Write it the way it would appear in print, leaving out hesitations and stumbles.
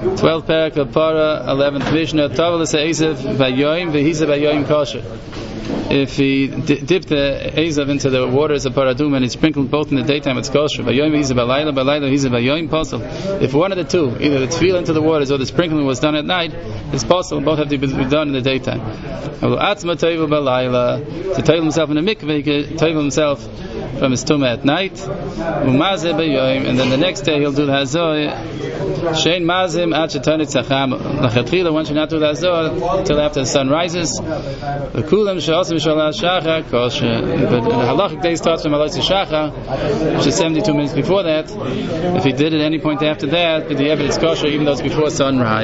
12th parak of Para, 11th Mishnah. Tavalis ha'ezav v'yoyim v'hizav v'yoyim kosher. If he dipped the ezav into the waters of Paradum and he sprinkled both in the daytime, it's kosher. V'yoyim v'hizav v'layla, v'layla v'hizav v'yoyim posel. If one of the two, either the tefillah into the waters or the sprinkling was done at night, it's possible. Both have to be done in the daytime. Atzma toivel b'layla, to toivel himself in the mikveh, he can toivel himself from his tumah at night. Umazeh b'yoyim, and then the next day he'll do the hazor. Shein mazim ad shetanit tzacham. Lachatchila, one should not do the hazor until after the sun rises. The kulam she'osim shalal shachar kosher. But the halachic day starts from Alois Shachar, which is 72 minutes before that. If he did it at any point after that, the evidence kosher, even though it's before sunrise.